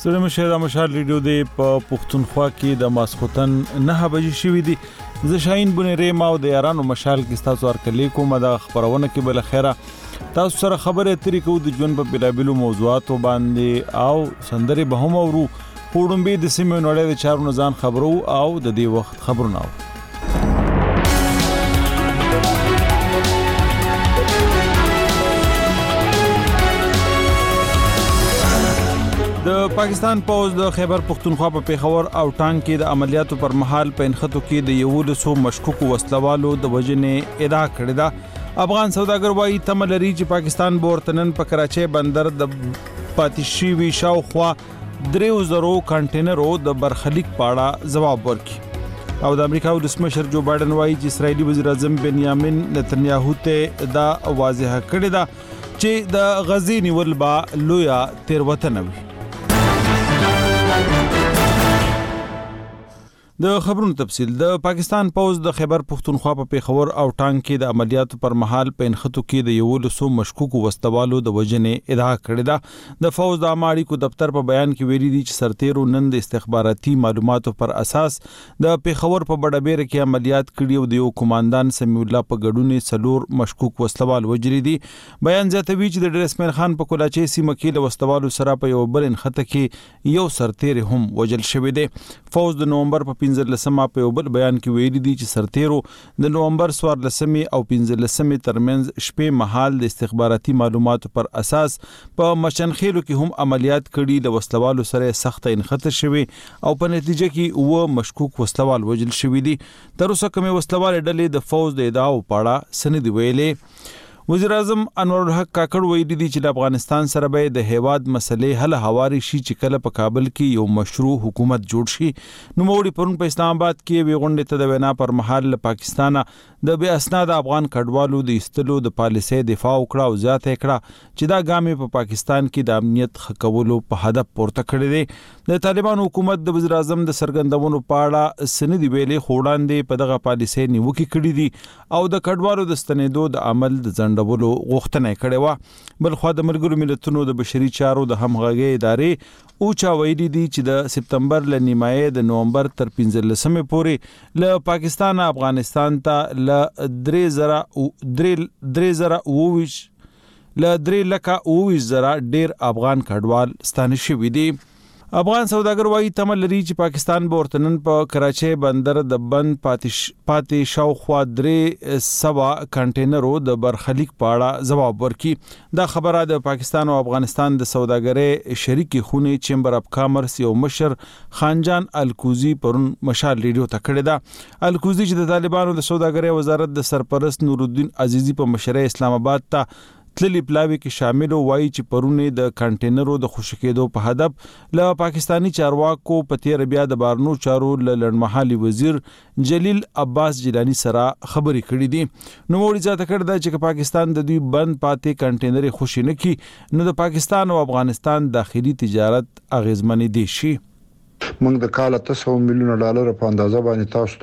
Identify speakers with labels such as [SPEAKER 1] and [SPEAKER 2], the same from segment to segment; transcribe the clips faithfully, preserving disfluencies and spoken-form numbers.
[SPEAKER 1] ستړي مشه د مشال ریډیو دی په پښتونخوا کې د ماسخوتن نه بجې شوې دي. زه شاهین بنيري ما او د یارانو مشال کې تاسو ورکلې کوم د خبرونه کې بل خیره تاسو سره خبره اترې کو د ژوند په بلابلو موضوعاتو باندې او سندري به هم ورو پوډمبي د سیمې نړۍ د چارو نزان خبرو او د دې وخت خبرونه. د پاکستان پوز د خیبر پختونخوا په پیښور او ټانګ کې د عملیاتو پر مهال په انخطو کې د یو لسو مشکوکو وسلوالو د وجنې ادعا کړې ده. افغان سوداګر وايي تمه لري چې پاکستان به ورته نن په کراچۍ بندر د پاتې شوي شاوخوا دریو زرو کنټینرو د برخلیک پاړه ځواب ورکړي. او د امریکا ولسمشر جو بایدن وايي چې اسرایلی وزیر اعظم بنیامین نتنیاهو ته دا واضح کړی ده چې د غزې نیول به لویه تېروتنه وي. د خبرونو تفصیل. د پاکستان پوز د خیبر پختونخوا په پیښور او ټانګ کې د عملیاتو پر مهال په انخطو کې د یو لسو مشکوکو وسلوالو د وجنې ادعا کړې ده. د فوز د عامه اړیکو دفتر په بیان کې ویلي دي چې سرتیرو نن د استخباراتي معلوماتو پر اساس د پیښور په بډبېره کې عملیات کړي او د یو کمانډان سمیع الله په ګډون څلور مشکوک وسلوال وجري دي. بیان زیاتوي چې د ډرسمن خان په کولاچې سیمه کې له وسلوالو سره په یو بل انخطه کې یو سرتیر هم وجل شوی دی. فوز د نومبر په پنځه لسمه په یو بل بیان کې ویلي دي چې سرتیرو د نومبر څوار لسمې او پنځه لسمې ترمنځ شپې مهال د استخباراتي معلوماتو پر اساس په مشنخېلو کې هم عملیات کړي. د وسلوالو سره سخت انخطه شوی او په نتیجه کې و مشکوک وسلوال وجل شوی دي. تر اوسه کومه وسلوال ډلې د فوز د ادعاو پاړه سند ویلې. وزیر اعظم انور الحق کاکړ ویلي دي چې د افغانستان سره به د هیواد مسلې حل هواري شي چې کله په کابل کې یو مشروع حکومت جوړ شي. نو موړي پرون په اسلام آباد کې وی غونډه ته د وینا پر مهال له پاکستان د بے اسناد افغان کډوالو د استلو د پالیسۍ دفاع وکړه او ځاته کړه چې دا ګامې په پاکستان کې د امنیت خکولو په هدف پورته کړی دی. د طالبان حکومت د وزیر اعظم د سرګندونو پاړه سند ویلې خوړاندې په دغه پالیسۍ نیوکه کړې دي او د کډوالو د ستنېدو د عمل د ځندولو غوښتنه کړې و. بل خو د ملګرو ملتونو د بشري چارو د همغږي ادارې او چا ویلي دي چې د سپتمبر ل نیمایي د نومبر تر پنځه لسمې پورې له پاکستان افغانستان ته ل درې زره درې زره اوویش ل درې لکه اوویش زره ډیر افغان کډوال ستانه شوي دي. افغان سوداګر وايي تمه لري چې پاکستان به ورته نن په کراچۍ بندر د بند پاتې شاوخوا درې سوه کنټینرو د برخلیک پاړه ځواب ورکړي. دا خبره د پاکستان او افغانستان د سوداګرۍ شریکې خونې چیمبر اف کامرس یو مشر خانجان الکوزي پرون مشال ریډیو ته کړې ده. الکوزي چې د طالبانو د سوداګرۍ وزارت د سرپرست نورالدین عزیزي په مشرۍ اسلام آباد ته تللی پلاوی کې شامل وایي چې پرونه د کنټینرو د خوشی کېدو په هدف له پاکستانی چارواکو په تیر بیا د بارنو چارو لړمحلي وزیر جلیل عباس جیلانی سره خبرې کړې دي. نو وړي ځاته کړ دا چې پاکستان د دوی بند پاتې کنټینر خوشی نه کی نو د پاکستان او افغانستان داخلي تجارت اغیزمنې دي شي.
[SPEAKER 2] موږ د کال تاسو میلیون ډالر په اندازه باندې تاسو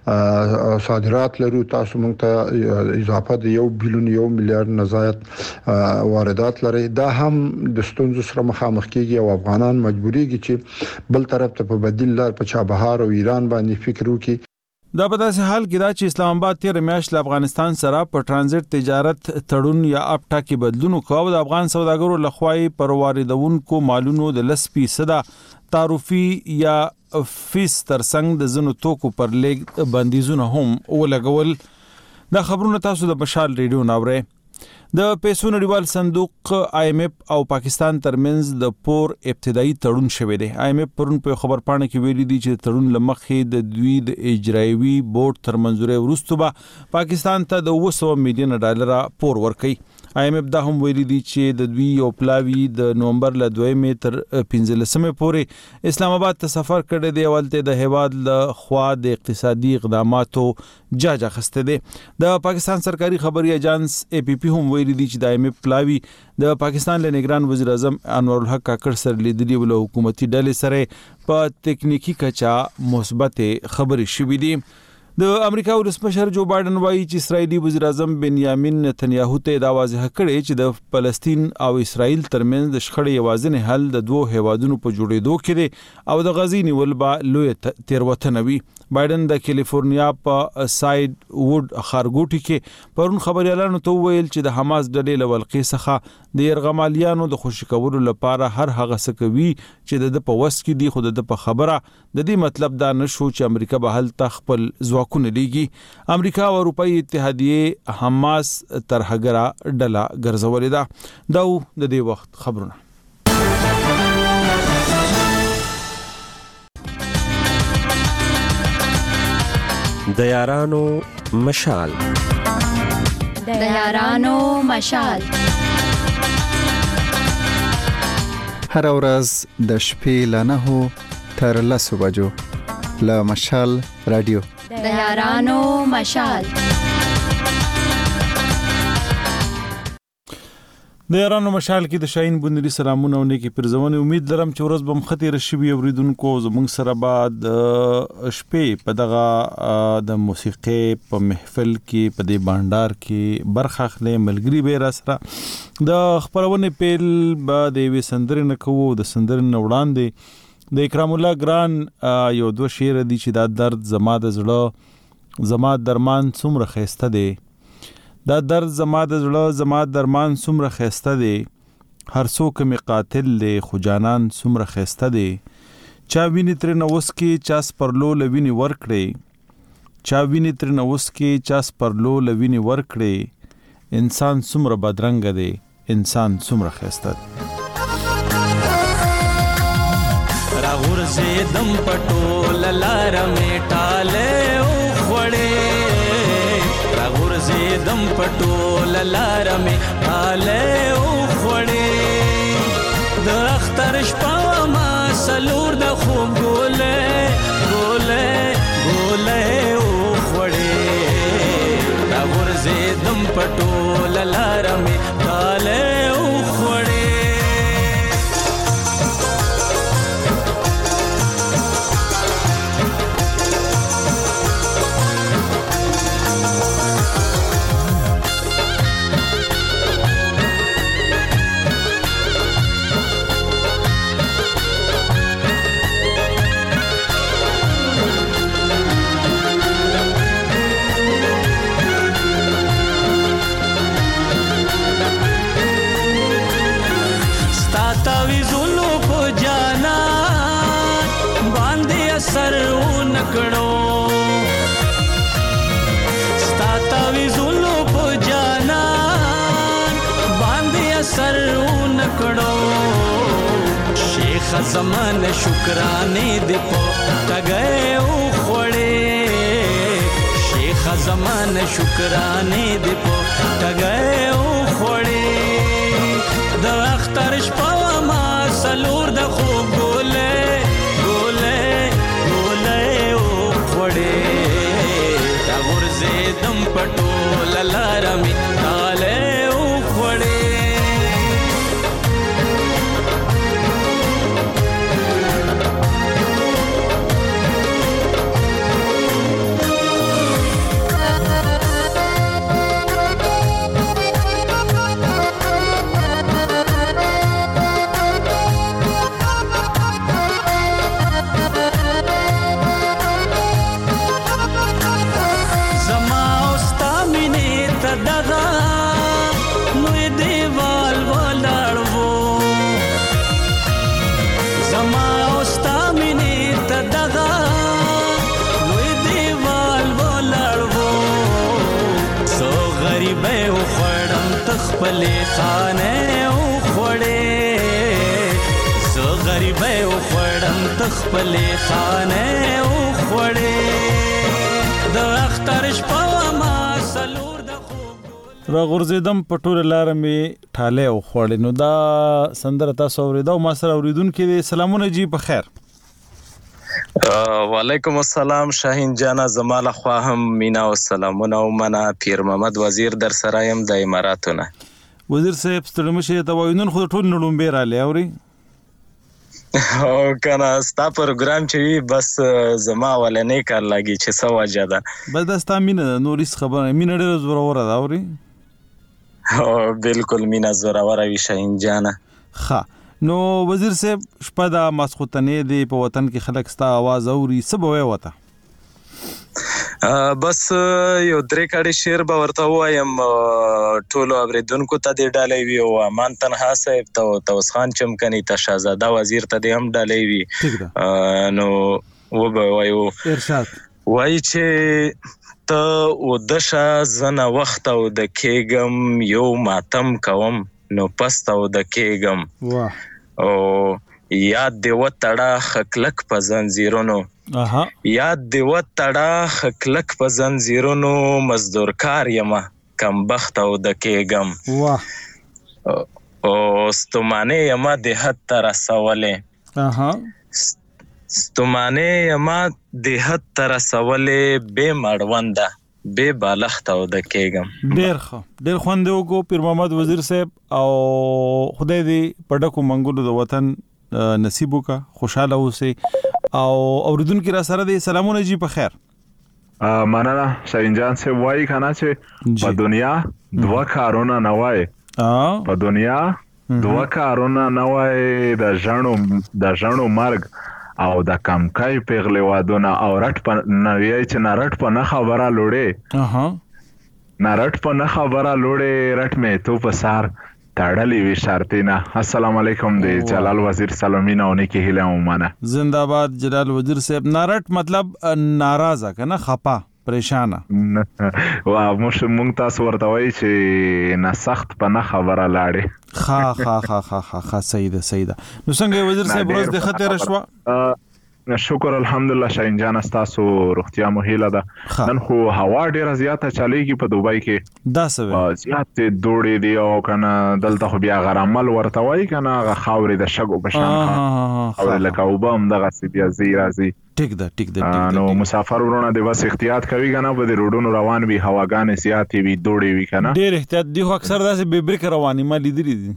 [SPEAKER 2] ته صادرات لرو. تاسو موږ ته اضافه د یو بلیون یو میلیارډ نزایت واردات لري. دا هم د ستونزو سره مخامخ کیږي او افغانان مجبوریږي چې بل طرف ته په بدیل لار په چابهار او ایران باندې فکر وکړي.
[SPEAKER 1] دا په داسې حال کې دا چې اسلام آباد تیر میاشت له افغانستان سره په ترانزیت تجارت تړون یا اپټا کې بدلون وکاو. د افغان سوداګرو لخوا پر واردونکو مالونو د لس فیصد تعرفي یا فیس ترڅنګ د زنو توکو پر لیګ بندیزونه هم ولګول. دا خبرونه تاسو د مشال ریډیو ناوړئ. د پیسو نړیوال صندوق آی ایم ایف او پاکستان ترمنځ د پور ابتدایي تړون شوی دی. آی ایم ایف پرون په خبر پاڼه کې ویلي دي چې تړون لمخې د دوی د اجرایوي بورډ تر منځوري وروسته به پاکستان ته د اوه سوه میلیون ډالر پور ورکړي. آی ایم ایف دا هم ویلي دي چې د دوی یو پلاوی د نومبر ل دویمې تر پنځه لسمې پورې اسلام آباد ته سفر کړی دی. ولته د هیواد له خوا د اقتصادي اقداماتو جاج اخسته دي. د پاکستان سرکاري خبري اژانس ای پی پی هم ویلي دي چې د آی ایم ایف پلاوی د پاکستان له نگران وزیر اعظم انور الحق کاکړ سره لیدلي ول حکومتي ډلې سره په تکنیکی کچا مثبت خبري شوې دي. د امریکا ولسمشر جو بایدن وایي چې اسرایلی وزیر اعظم بنیامین نتنیاهو ته دا واضح کړي چې د فلسطین او اسرایل ترمنځ د شخړې یوازینی حل د دوه هیوادونو په جوړېدو کې دی او د غزې نیول به لوی تېروتنه وي. بایدن د کیلیفورنیا په ساید ووډ ښارګوټي کې پرون خبريالانو ته وویل چې د حماس ډلې له ولقې څخه د یرغمالیانو د خوشي کولو لپاره هر هغه څه کوي چې د په وس کې دي، خو د په خبره د دې مطلب دا نشو چې امریکا به هلته خپل ځواکونه لیږي. امریکا او اروپאי اتحادیه حماس ترهګره ډله ګرځولې ده. دا د دې وخت خبرونه.
[SPEAKER 3] د یارانو مشال
[SPEAKER 4] د یارانو مشال
[SPEAKER 5] هر ورځ د شپې له نهو تر لسو بجو له مشال رادیو
[SPEAKER 4] د یارانو مشال.
[SPEAKER 1] د یارانو مشال کې د شاهین بندري سلامونه او نیکی پرزونه. امید لرم چې ورځ بم خطر شوي اوریدونکو زموږ سره بعد شپې په دغه د موسیقي په محفل کې په دې بانډار کې برخه اخلي. ملګری به را سره د خبرونه پیل به د وې سندرې نه کوو. د سندرې نه وړاندې د اکرام الله ګران یو دوه شعر دي چې دا درد زما د زړه زما درمان څومره خسته دی. دا درد زما د زړه زما درمان څومره خسته دی. هر څوک می قاتل دی خو جانان څومره خسته دی. چا ویني تر نو وس کې چاس پرلو لویني ور کړی چا ویني تر نو وس کې چاس پرلو لویني ور کړی. انسان څومره بدرنګ دی انسان څومره خسته دی.
[SPEAKER 6] را غورځې دم پټول لار میټاله او خوړې را غورځې دم پټول لار میټاله او خوړې د اختر شپه ما سلور د خوب ګولې ګولې ګولې او خوړې را غورځې دم پټول لار میټاله او خوړې. سر نکړو ستا وی زولو په جانا باندې سر نکړو شیخ زمان شکرانه دې په تګه او خوړې شیخ زمان شکرانه دې په تګه او خوړې د اختر شپه ما سلور د خوب ګولې دم پټول لار می تاله او خوړې. خپلې خانه او خوړې زه غریب او خوړم تخپلې خانه او خوړې د اختر شپه ما سلور د خوب
[SPEAKER 1] را غورځېدم په ټوله لاره مې ټاله او خوړې. نو دا سندره تاسو اورېده او ما سره اوریدونکو دي. سلامونه جی په خیر.
[SPEAKER 7] وعلیکم السلام شاهین جانا زماله خوا هم مینا او سلامونه او منا پیر محمد وزیر در سرایم د اماراتونه.
[SPEAKER 1] وزیر صاحب ستړي مشه ته وینون خو ټول نړومبه را لې اوري
[SPEAKER 7] او کنه ستا پروګرام چې وي بس زما ولنې کار لګي چې څه وجه ده
[SPEAKER 1] بس دا ستا مینه ده نور هیڅ خبره نه مینه ډېره زوروره ده اورې
[SPEAKER 7] او بالکل مینه زوروره وي شاهین جانه
[SPEAKER 1] ښه نو وزیر صاحب شپه ده ماسخوتنې دی په وطن کې خلک ستا اواز اوري څه به وایې ورته
[SPEAKER 7] بس یو درې کاړي شعر به ورته ووایم ټولو اورېدونکو ته دې ډالۍ وي او امان تنها صاحب ته طوس خان چمکني ته شهزاده وزیر ته دې هم ډالۍ وي نو وبه وایو
[SPEAKER 1] ارشاد
[SPEAKER 7] وایي چې ته ودشه زنه وخت او د کېږم یو ماتم کوم نو پست او د کېږم او یاد دې وتړه خکلک په زنځیرونو یاد دې وتړه خکلک په زنځیرونو مزدور کار یمه کم بخت او د کېږم او ستومانې یمه د حد ته رسولې ستومانې یمه د حد ته رسولې بې مړونده بې بالښت او د کېږم
[SPEAKER 1] ډېر ښه ډېر خوند یې وکړو پیر محمد وزیر صاحب او خدای دې په ډکو منګولو د وطن نصیب وکړه خوشاله اوسئ او اوریدونکو را سره دې سلامونه جی په خیر
[SPEAKER 8] مننه شاهین جان صاحب وایي کنه چې په دنیا دوه کارونه نه وای په دنیا دوه کارونه نه وای د ژړو د ژړو مرګ او د کمکای پیغلې وادونه او رټ په نوی چې نه رټ په نه خبره لوړې نه رټ په نه خبره لوړې رټ مې تو په سار تړلې وی شرطینا السلام علیکم دی جلال وزیر سلامینا اونې کې هله ومنه
[SPEAKER 1] زنده‌باد جلال وزیر صاحب نارټ مطلب ناراضه کنه خپه پریشانه
[SPEAKER 8] وا موږ مونږ تاسو ورته وای چې نه سخت په نه خبره لاړې
[SPEAKER 1] خا خا خا خا خا صحیح ده صحیح ده نو څنګه وزیر صاحب ورځ د خطر شوا
[SPEAKER 8] شکر الحمدلله شاهین جان تاسو روغتیا مو هیله ده نن خو هوا ډیره زیاته چلیږي په دوبۍ کې
[SPEAKER 1] دا څه
[SPEAKER 8] زیات دوړې دی او کنه دلته خو بیا غرامل ورته وای کنه خاورې د شګو په شان او لکه وبم دغه بیا زی راځي
[SPEAKER 1] ټیک ده ټیک ده
[SPEAKER 8] نو مسافر ورونه د بس احتیاط کوي کنه په دې روډونو روان وي هواګانې زیاتې وي دوړې وي کنه
[SPEAKER 1] ډیر احتیاط دی خو اکثر داسې به بریک رواني ما لیدلې دي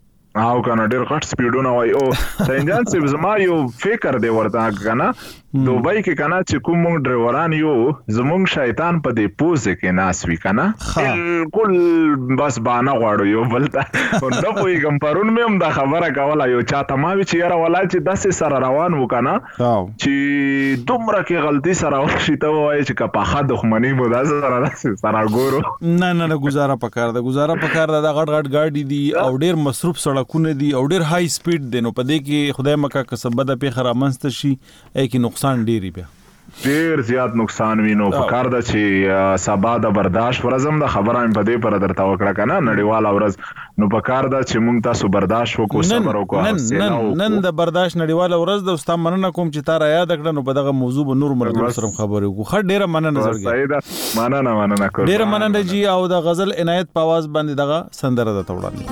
[SPEAKER 8] او کنه ډیر غټ سپیډونه وای او سنجان سیب زما یو فکر دی ورته کنه دوبۍ کې کنه چې کوم ډرایوران یو زمونږ شیطان په دې پوزه کې ناس وی کنه بالکل بس باندې غواړو یو بلته نو په کوم پرون مې هم دا خبره کوله یو چاته ما وی چې یاره ولا چې داسې سره روان وکنه چې دومره کې غلطي سره وشي ته وای چې کا په خا دښمنی مو دا سره سره ګورو
[SPEAKER 1] نه نه گزاره پکار ده گزاره پکار ده غټ غټ ګاډي دي او ډیر مصروف سړکونه دي او ډیر های سپیډ دي نو په دې کې خدای مکه کسب ده په خرامنست شي اې کې نقصان ډیری بیا
[SPEAKER 8] ډیر زیات نقصان وینو په کار ده چې سبا د برداشت ورزم د خبره په دې پر درته وکړه کنه نړیوال ورځ نو په کار ده چې مونږ تاسو برداشت وکړو صبر وکړو
[SPEAKER 1] نن نن د برداشت نړیوال ورځ د استاد مننه کوم چې تا را یاد کړه نو په دغه موضوع به نور ملګرو سره خبرې وکړو خ ډیره مننه زړګي
[SPEAKER 8] صحیح ده مننه مننه کوم
[SPEAKER 1] ډیره مننه جی او د غزل عنایت په आवाज باندې دغه سندره ده توړاندې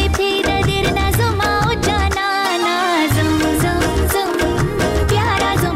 [SPEAKER 9] प्यारा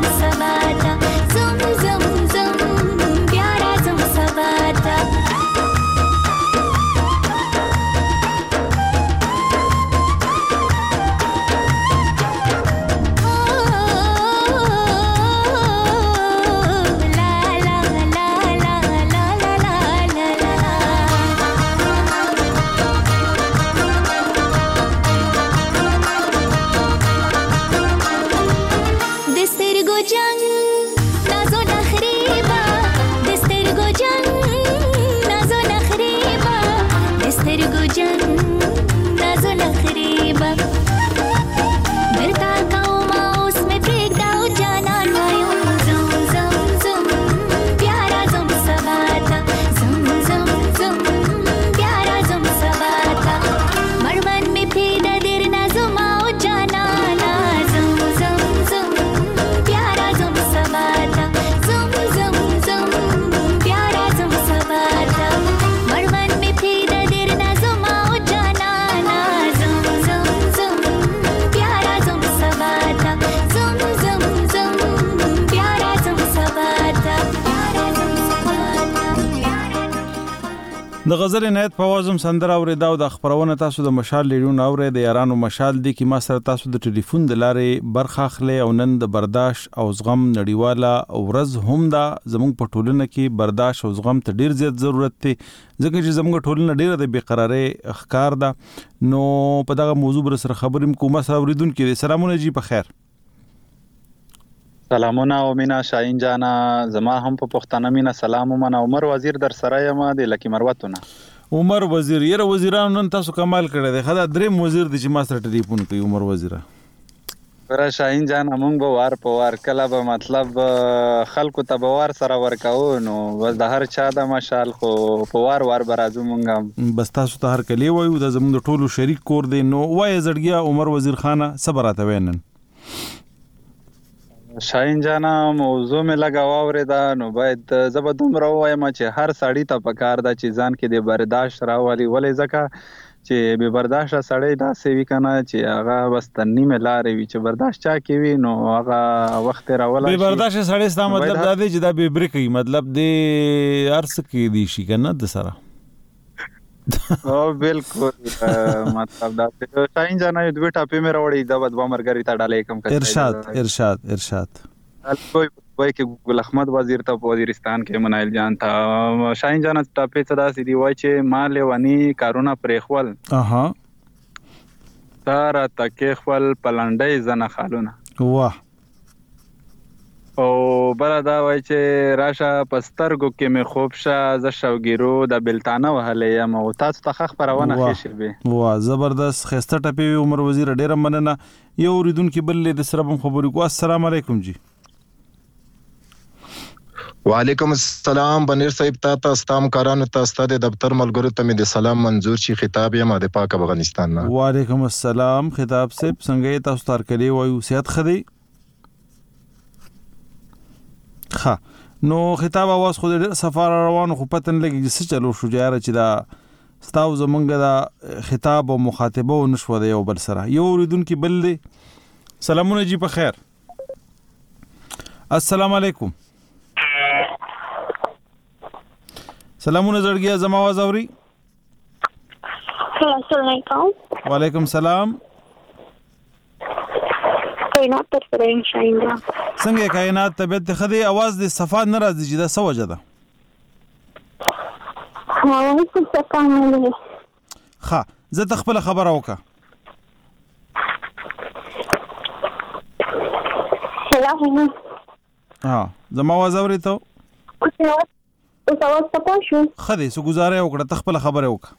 [SPEAKER 9] جنگ نازو نخریبا دسترګو جنگ نازو نخریبا دسترګو جنگ نازو نخریبا درتا کوما اوس مې پرېږداو جانان وایو زم زم زم پیارا زم سباتا زم زم زم پیارا زم سباتا مړوند مې پرېږده ډېر نازوما او جانانا زم زم زم پیارا زم سباتا زم زم زم پیارا زم سباتا مړوند مې پرېږده ډېر نازوما او جانانا زم زم زم پیارا زم سباتا زم زم زم پیارا زم سباتا پیارا زم سباتا
[SPEAKER 1] د غزل عنایت په आवाज هم سندره اورېدا او د خبرونه تاسو د مشال لیډون اورې د یارانو مشال دی کې ما سره تاسو د ټلیفون د لارې برخه اخلي او نن د برداشت او زغم نړیواله ورځ هم دا زموږ په ټولنه کې برداشت او زغم ته ډیر زیات ضرورت دی ځکه چې زموږ ټولنه ډیره د بیقرارۍ ښکار ده نو په دغه موضوع بر سره خبرې کوم سره اوریدونکو کې سلامونه جی په خیر
[SPEAKER 10] سلامونه او مینا شاهین جانا زما هم په پښتنه مینا سلام ومنه عمر وزیر در سره یم د لکی مروتونه
[SPEAKER 1] عمر وزیر یره وزیرانو نن تاسو کمال کړی دی خدا درې وزیر د چې ما سره ټلیفون کوي عمر وزیر
[SPEAKER 10] ورا شاهین جانا مونږ به وار په وار کله به مطلب خلکو ته به وار سره ورکاو نو بس د هر چا د مشال خو په وار وار برازو مونږ
[SPEAKER 1] بس تاسو ته هر کلی وایو د زموږ د ټولو شریک کور دی نو وای زړګیا عمر وزیر خانه صبراته وینن
[SPEAKER 10] شاهین جانا موضوع مې لګا واورېدا نو باید زبر دومره وایم چې هر سړی ته پکار دا چې ځان کې د برداشت راولي ولې ځکه چې به برداشت سړی دا سوي کنه چې هغه بس تنی مې لارې وي چې برداشت چا کوي نو هغه وخت راولای
[SPEAKER 1] به برداشت سړی ستا مطلب دا دی چې دا به بریکي مطلب دی ارس کې دی شي کنه د سره
[SPEAKER 10] او بالکل مطلب دا شاهین جانا یو دوه ټاپې مې راوړې دا بدوا مرګري ته ډالې کم کړی
[SPEAKER 1] ارشاد ارشاد ارشاد
[SPEAKER 10] کوئی وای کې ګل احمد وزیر ته وزیرستان کې منایل جان تا شاهین جانا ټاپې ته دا سړي وای چې مال ونی کارونه پرېخول
[SPEAKER 1] اها
[SPEAKER 10] تر تکې خپل پلانډې زنه خالونه
[SPEAKER 1] واه
[SPEAKER 10] او بل دا وای چې راشه پسترګو کې مې خوب شه ز شوګیرو د بلتانه وهلې یم او تاسو ته خبرونه خېشي به
[SPEAKER 1] واه زبردست خسته ټپی عمر وزیر ډېر مننه یو ریدونکو بل د سره خبرې کو السلام علیکم جی
[SPEAKER 11] وعلیکم السلام بنیر صاحب تاسو استام کارانو تاسو ته د دفتر ملګرو ته مې د سلام منظور شي خطاب یم د پاک افغانستان نه
[SPEAKER 1] وعلیکم السلام خطاب صاحب څنګه تاسو تر کلی وایو صحت خدي ها نو خطاب आवाज خو د سفر روان خو پتن لګي چې چلو شو جاره چې دا ستاو زمونږ دا خطاب او مخاطبه و نشو د یو بل سره یو ریدونکو بل دی سلامونه جی په خیر السلام علیکم سلامونه زړګیا زما आवाज اوري
[SPEAKER 12] السلام علیکم
[SPEAKER 1] وعلیکم سلام
[SPEAKER 12] کائنات تر سره ان شاء الله
[SPEAKER 1] څنګه کائنات طبيعت خدي आवाज د صفات نه راځي چې دا څه وجه ده
[SPEAKER 12] ها څه څه نه
[SPEAKER 1] ها زه تخپل خبره وکا
[SPEAKER 12] سلام
[SPEAKER 1] ها زما आवाज اوري ته
[SPEAKER 12] اوس आवाज پتا شو
[SPEAKER 1] خدي سو گزاره وکړه تخپل خبره وکا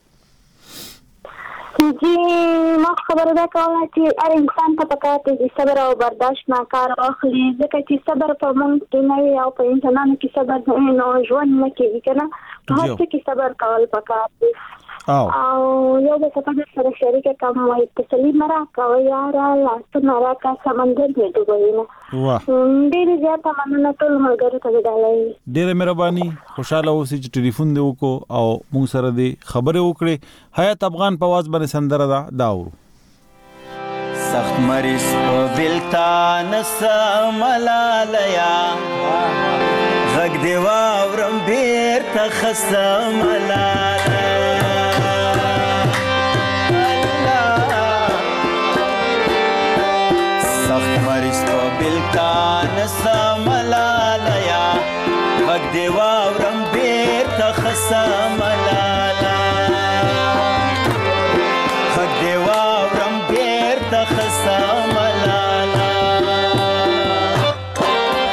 [SPEAKER 12] جی ما خبره ده کوله چې هر انسان ته پکار دی چې صبر او برداشت نه کار واخلي ځکه چې صبر په موږ کې نه وي او په انسانانو کې صبر نه ژوند نه کوي کنه په هر څه کې صبر کول پکار دی او یو د څه په سره شریک کوم وای تسلی مرا کوي یار لا څنګه راکا سمندر دې دوی نه
[SPEAKER 1] واه
[SPEAKER 12] ډېر زیات مننه ټول ملګرو ته ودالای
[SPEAKER 1] ډېر مهرباني خوشاله اوسئ چې ټلیفون دی وکړو او موږ سره دی خبره وکړي حیات افغان په आवाज باندې سندره دا داورو
[SPEAKER 13] سخت مریض په بلتان سملالیا غږ دی واورم بیرته خسته ملالیا سخت مریض په بلتان سملالیا غږ دی واورم بیرته خسته ملالیا غږ دی واورم بیرته خسته ملالا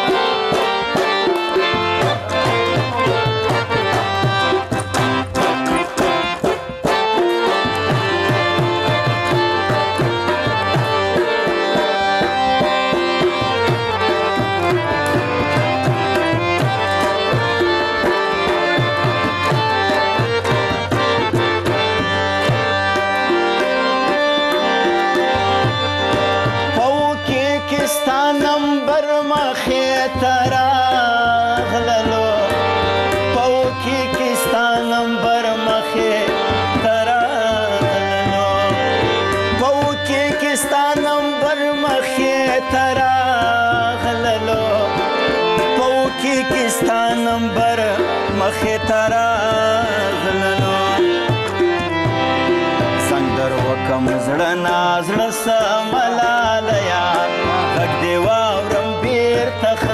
[SPEAKER 13] مخې تراغللو پوکی کستا نمبر مخې تراغللو پوکی کستا نمبر مخې تراغللو پوکی کستا نمبر مخې تراغللو سنگر وکم زړه نازړه سملالیا غږ دې واورم بیرته ښه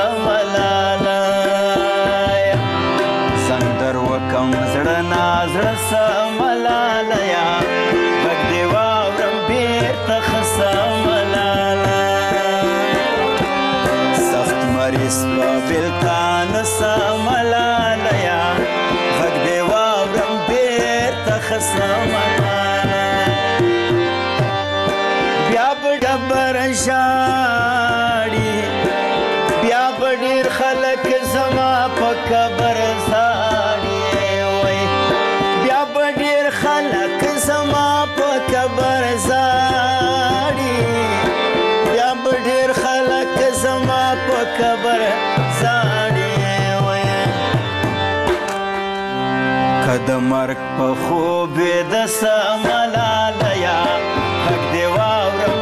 [SPEAKER 13] سملالیا سنگر وکم زړه نازړه سملالیا غږ دې واورم بیرته ښه سملالیا سخت مریض په بېلتان سملالیا غږ دې واورم بیرته ښه سملالیا ډبر ژاړي بیا به ډېر خلک زما په قبر ژاړي وای بیا به ډېر خلک زما په قبر ژاړي بیا به ډېر خلک زما په قبر ژاړي وای که د مرګ په خوب یې د سملالیا غږ دې واورم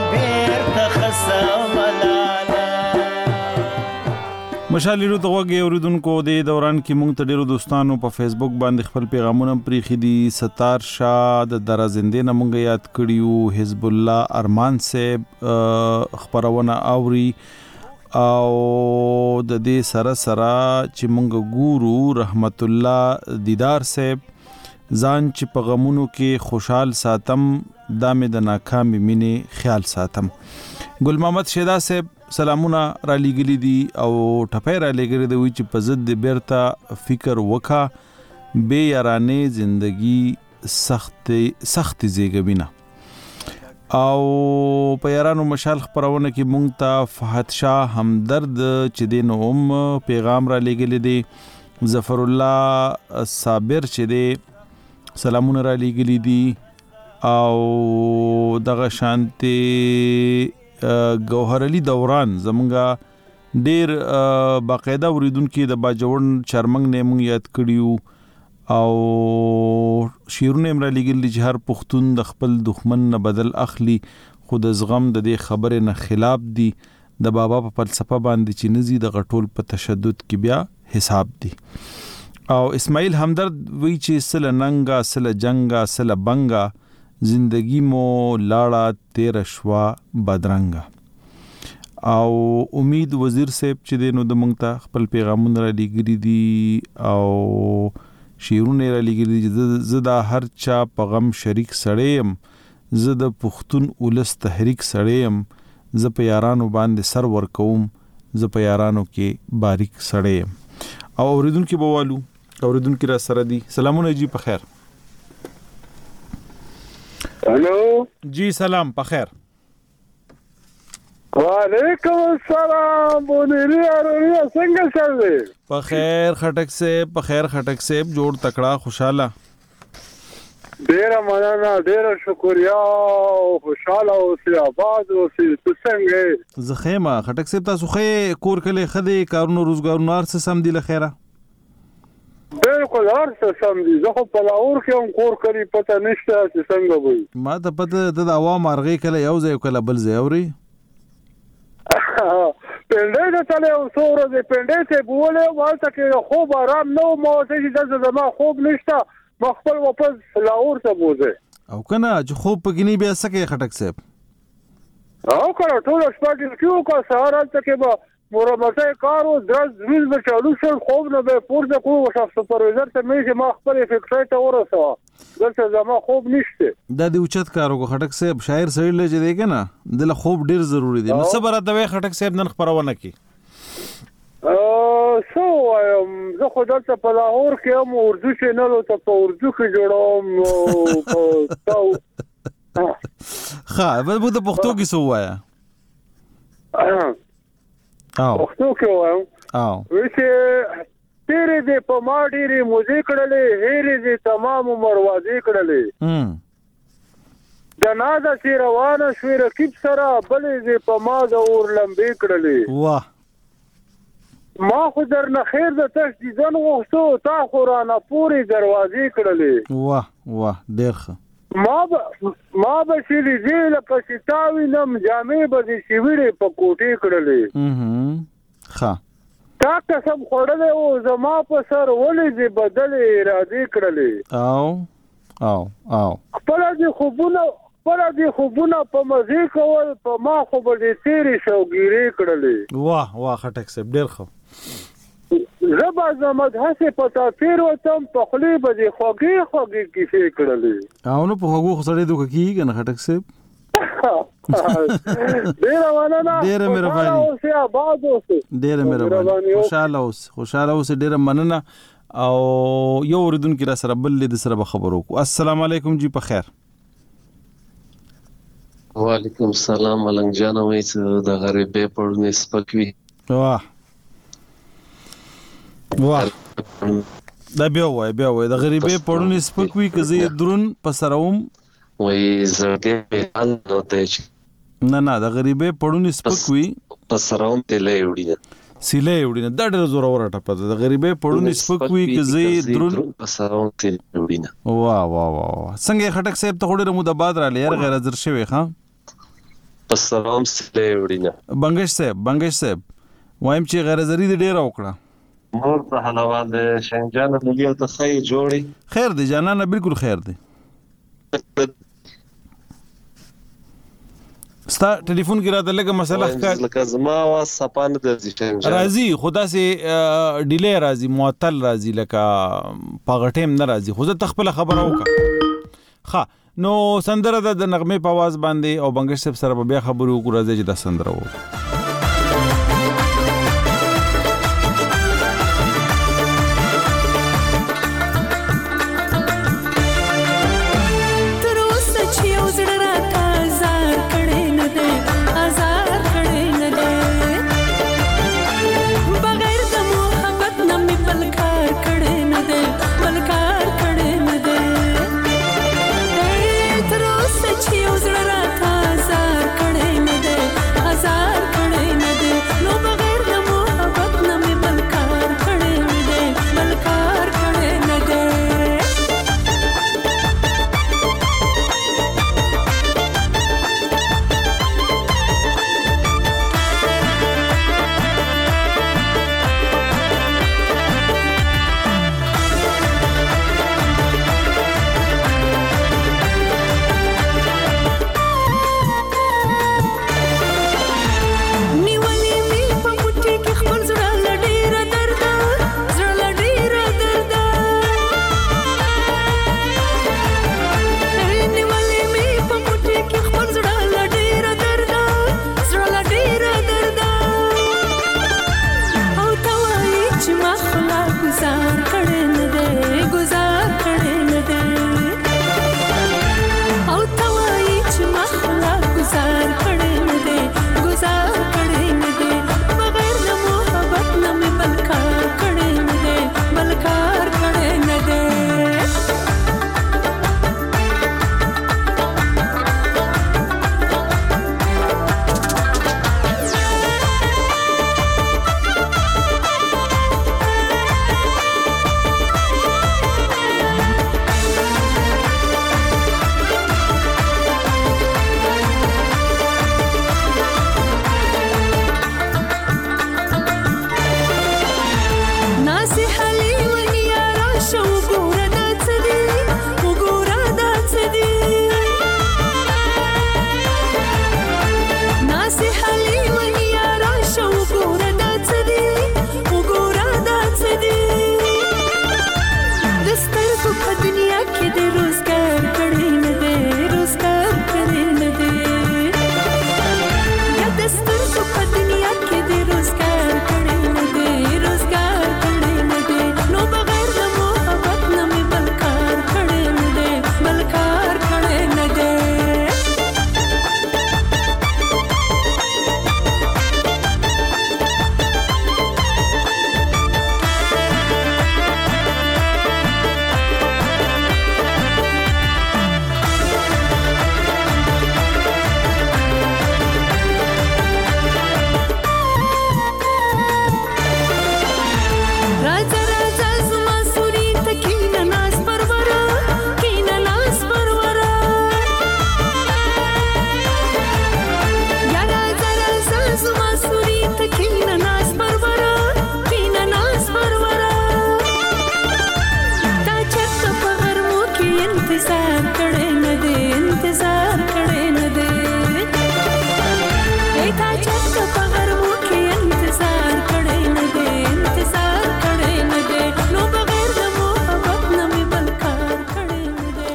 [SPEAKER 1] مشال ریډیو ته غوږی اوریدونکو د دوران کې مونږ ته ډیرو دوستانو په فیسبوک باندې خپل پیغامونه پریښي دي. ستار شاه د درازندې نه مونږ یاد کړیو، حزب الله ارمان صاحب خبرونه اوري او د دې سره سره چې مونږ ګورو رحمت الله دیدار صاحب ځان چې په غمونو کې خوشحال ساتم دا مې د ناکامې مینې خیال ساتم. ګل محمد شیدا صاحب سلامونه را لېږلي دي او ټپی را لېږلي دی چې په ضد د بیرته فکر وکا بې یارانې زندگی سخت سخت زیږوینه. او په یارانو مشال خبرونه کې مونږ ته فهد شاه همدرد چې دی نو هم پیغام را لېږلی دی. ظفر الله صابر چې دی سلامونه را لېږلي دي او دغه شانتي ګوهر علي دوران زمونږه ډیر باقاعده اوریدونکو د باجوړ چرمنګ نه مونږ یاد کړیو او شیرونه امر لګل چې هر پښتون د خپل دښمن نه بدل اخلي خود زغم د دې خبره نه خلاف دي د بابا په فلسفه باندې چې نزي د غټول په تشدد کې بیا حساب دي. او اسماعیل همدرد وی چې سل ننګا سل جنگا سل بنگا زندگی مو لاړه تیر شوا بدرنګا. او امید وزیر صاحب چې دینو د مونږ ته خپل پیغامونه را لېږلي دي او شیرونه را لېږلي دي. زه دا هر چا په غم شریک سړی یم، زه د پښتون اولس تحریک سړی یم، زه په یارانو باندې سر ورکوم، زه په یارانو کې باریک سړی یم. او اوریدونکو بوالو اوریدونکو را سره دي. سلامونه جی په خیر.
[SPEAKER 14] हेलो
[SPEAKER 1] जी सलाम په خیر.
[SPEAKER 14] وعلیکم السلام بونری اوریا څنګه چل دی؟
[SPEAKER 1] په خیر خټک سے په خیر خټک سے جوړ تکړه خوشاله.
[SPEAKER 14] ډیر مننه ډیر شکریا او خوشاله او سی آباد او سی څنګه
[SPEAKER 1] زخیمه خټک سے تاسو خې کور کله خدي کارونو روزګارونو ارس سم دی لخيره
[SPEAKER 14] بالکل ارس سم دي. زه خو په لاور کې هم کور کوي پته نشته چې څنګه وي.
[SPEAKER 1] ما ته پته د عوام ارغې کله یو ځای کله بل ځای اوري.
[SPEAKER 14] پندې ته تل یو څوره دې پندې ته بوله والته کې خوب آرام نو مو چې د زما خوب نشته مخبل واپس لاور ته بوزه
[SPEAKER 1] او کنه چې خوب پګنی بیا سکه خټک صاحب
[SPEAKER 14] او کړه ټول شپه کې کیو کا سهار ته کې به مرمته کارو درز روز به چالو شو خوب نه به پورته کو وشاف سپروایزر ته مې ما خپل فکرای ته ورسوه دلته زما خوب نشته.
[SPEAKER 1] دا دی اوچت کارو کو خټک صاحب شاعر سړی لږ دی کنه دله خوب ډیر ضروری دی. نو صبر اتوي خټک صاحب نن خبرونه کی
[SPEAKER 14] ا سو زه خو دلته په لاهور کې هم اردو چینل ته په اردو کې جوړوم او تاو
[SPEAKER 1] ها به د پښتو کې سو وایا
[SPEAKER 14] او پښتو کې وایم
[SPEAKER 1] او
[SPEAKER 14] وشه تیرې دې په ما ډېرې موزیک کړلې هېرې دې تمام عمر واځي کړلې د نازه چې روانه شوې رقیب سره بلې دې په ما د اور لمبې کړلې.
[SPEAKER 1] واه
[SPEAKER 14] ما خو درنه خیر د تشدیدن غوښتو تا خو رانه پورې دروازې کړلې.
[SPEAKER 1] واه واه ډېر ښه.
[SPEAKER 14] ما به ما به چې لیدې لکه چې تا وینم جامې به دې شویړې په کوټې کړلې.
[SPEAKER 1] ښه
[SPEAKER 14] تا قسم خوړلی و زما په سر ولې دې بدلې ارادې کړلې.
[SPEAKER 1] او او او
[SPEAKER 14] خپله دې خوبونه خپله دې خوبونه په مزې کول په ما خو به دې تېرې شوګیرې کړلې.
[SPEAKER 1] واه واه خټک صاحب ډېر ښه.
[SPEAKER 14] زه به زمد هسې په تا تېر وتم په خولې به دې خوږې خوږې کیسې کړلې.
[SPEAKER 1] او نو په خوږو خو سړی دوکه کېږي که نه خټک صاحب.
[SPEAKER 14] ډېره مننه.
[SPEAKER 1] ډېره مهرباني.
[SPEAKER 14] اوسې آباد اوسې.
[SPEAKER 1] ډېره مهرباني. خوشحاله اوسې خوشحاله اوسې ډېره مننه. او یو اورېدونکي را سره بل د سره به خبرو وکړو. السلام علیکم جی په خیر.
[SPEAKER 15] وعلیکم السلام ملنګ جان وایي چې د غریبۍ پړونې سپک وي.
[SPEAKER 1] واه واه دا بیا وای بیا وای د غریبۍ پړونې سپک وي که زه یې درون په سره وم
[SPEAKER 15] وایي زړګی نو دی
[SPEAKER 1] نه نه د غریبۍ پړونې سپک وي
[SPEAKER 15] په سره وم تیلی یې وړینه
[SPEAKER 1] سیلی یې وړینه دا ډېره زوروره ټپه ده. د غریبۍ پړونې سپک وي که زه یې درون
[SPEAKER 15] په سره وم تیلی یې وړینه.
[SPEAKER 1] واه واه واه څنګه یې خټک صاحب ته خو ډېره موده بعد راغلی یار غیر حاضر شوی ښه
[SPEAKER 15] په سره وم سیلی یې وړینه.
[SPEAKER 1] بنګش صاحب بنګش صاحب وایم چې غیر حاضري دې ډېره وکړه.
[SPEAKER 15] مور ته حلوال دی شنجانه ملي او ته ښه جوړې
[SPEAKER 1] خیر دی جانانه بالکل خیر دی. ستا ټلیفون کې راته لږه مسله ښکاري
[SPEAKER 15] لکه زما اواز صفا نه درځي شنجانه
[SPEAKER 1] راځي خو داسې ډیلی راځي معطل راځي لکه په هغه ټایم نه راځي خو زه ته خپله خبره وکړه. ښه نو سندره ده د نغمې په اواز باندې او بنګش صاحب سره به بیا خبرې وکړو. راځئ چې دا سندره وکړو.
[SPEAKER 16] Azar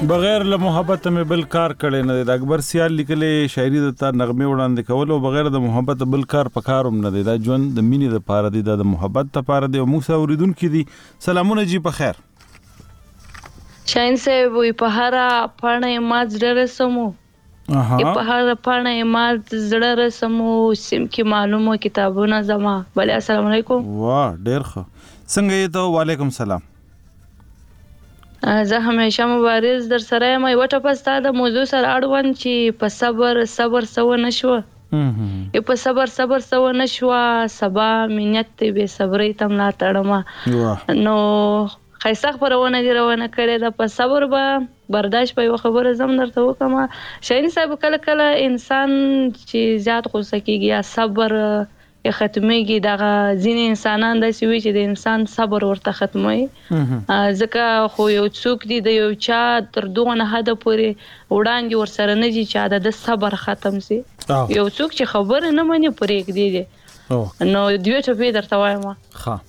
[SPEAKER 1] بغیر له محبت مې بل کار کړي نه دی. د اکبر سیال لیکلې شاعري د تا نغمه وړاندې کول او بغیر د محبت بل کار پکاروم نه دی. دا ژوند د مینې د پاره دی، د محبت د پاره دی. او موږ سره اوریدونکو دي. سلامونه جی په خیر.
[SPEAKER 16] شاین صاحب وي په هر پاڼه ما زړه رسمو اها په هر پاڼه ما زړه رسمو سیم کې معلومه کتابونه زما. بل السلام علیکم.
[SPEAKER 1] واه ډیر ښه. څنګه یې ته؟ وعلیکم سلام.
[SPEAKER 16] زه همیشه مبارز در سره یم. یو ټپه ستا د موضوع سره اړوند چې په صبر صبر سو نشوه یو په صبر صبر سو نشوه سبا مینت دی بې صبرۍ ته ملا تړمه. نو ښایسته خپرونه دې روانه کړې ده. په صبر به برداشت په یوه خبره زم درته وکړمه. شاهین صاحب کله کله انسان چې زیات غوسه کېږي یا صبر یې ختمېږي، دغه ځینې انسانان داسې وي چې د انسان صبر ورته ختموي. ځکه خو یو څوک دی د یو چا تر دغه حده پورې وړاندې ورسره نه ځي چې د ده صبر ختم سي. یو څوک چې خبره نه مني پرېږدي دی. نو دوې ټپې درته وایم.
[SPEAKER 1] ښه